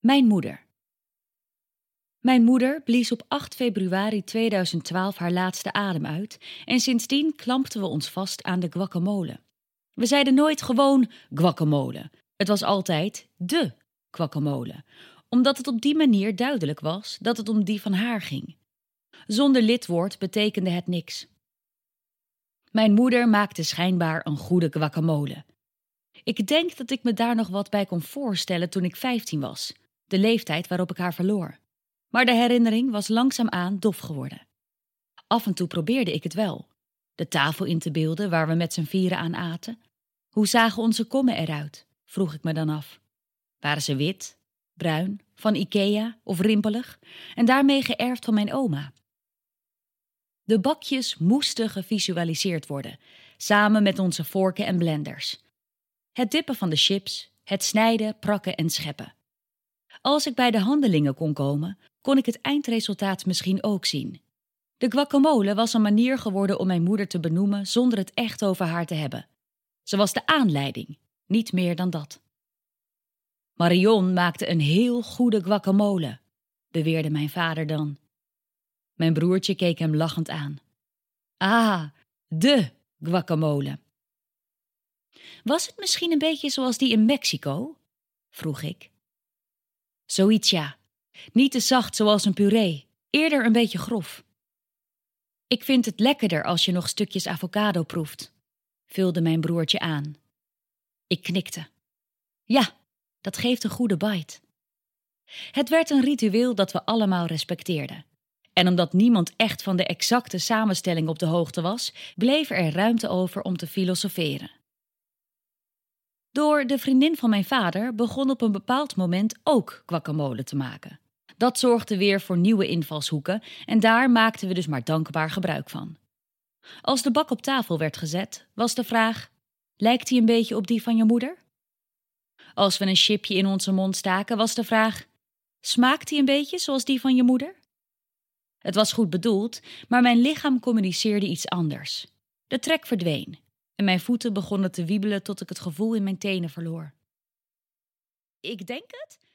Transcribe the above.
Mijn moeder. Mijn moeder blies op 8 februari 2012 haar laatste adem uit en sindsdien klampten we ons vast aan de guacamole. We zeiden nooit gewoon guacamole. Het was altijd de guacamole, omdat het op die manier duidelijk was dat het om die van haar ging. Zonder lidwoord betekende het niks. Mijn moeder maakte schijnbaar een goede guacamole. Ik denk dat ik me daar nog wat bij kon voorstellen toen ik 15 was, de leeftijd waarop ik haar verloor. Maar de herinnering was langzaamaan dof geworden. Af en toe probeerde ik het wel. De tafel in te beelden waar we met z'n vieren aan aten. Hoe zagen onze kommen eruit, vroeg ik me dan af. Waren ze wit, bruin, van Ikea of rimpelig en daarmee geërfd van mijn oma? De bakjes moesten gevisualiseerd worden, samen met onze vorken en blenders. Het dippen van de chips, het snijden, prakken en scheppen. Als ik bij de handelingen kon komen, kon ik het eindresultaat misschien ook zien. De guacamole was een manier geworden om mijn moeder te benoemen zonder het echt over haar te hebben. Ze was de aanleiding, niet meer dan dat. Marion maakte een heel goede guacamole, beweerde mijn vader dan. Mijn broertje keek hem lachend aan. Ah, de guacamole. Was het misschien een beetje zoals die in Mexico? Vroeg ik. Zoiets ja. Niet te zacht zoals een puree, eerder een beetje grof. Ik vind het lekkerder als je nog stukjes avocado proeft, vulde mijn broertje aan. Ik knikte. Ja, dat geeft een goede bite. Het werd een ritueel dat we allemaal respecteerden. En omdat niemand echt van de exacte samenstelling op de hoogte was, bleef er ruimte over om te filosoferen. Door de vriendin van mijn vader begon op een bepaald moment ook guacamole te maken. Dat zorgde weer voor nieuwe invalshoeken en daar maakten we dus maar dankbaar gebruik van. Als de bak op tafel werd gezet, was de vraag: lijkt die een beetje op die van je moeder? Als we een chipje in onze mond staken, was de vraag: smaakt die een beetje zoals die van je moeder? Het was goed bedoeld, maar mijn lichaam communiceerde iets anders. De trek verdween en mijn voeten begonnen te wiebelen tot ik het gevoel in mijn tenen verloor. Ik denk het,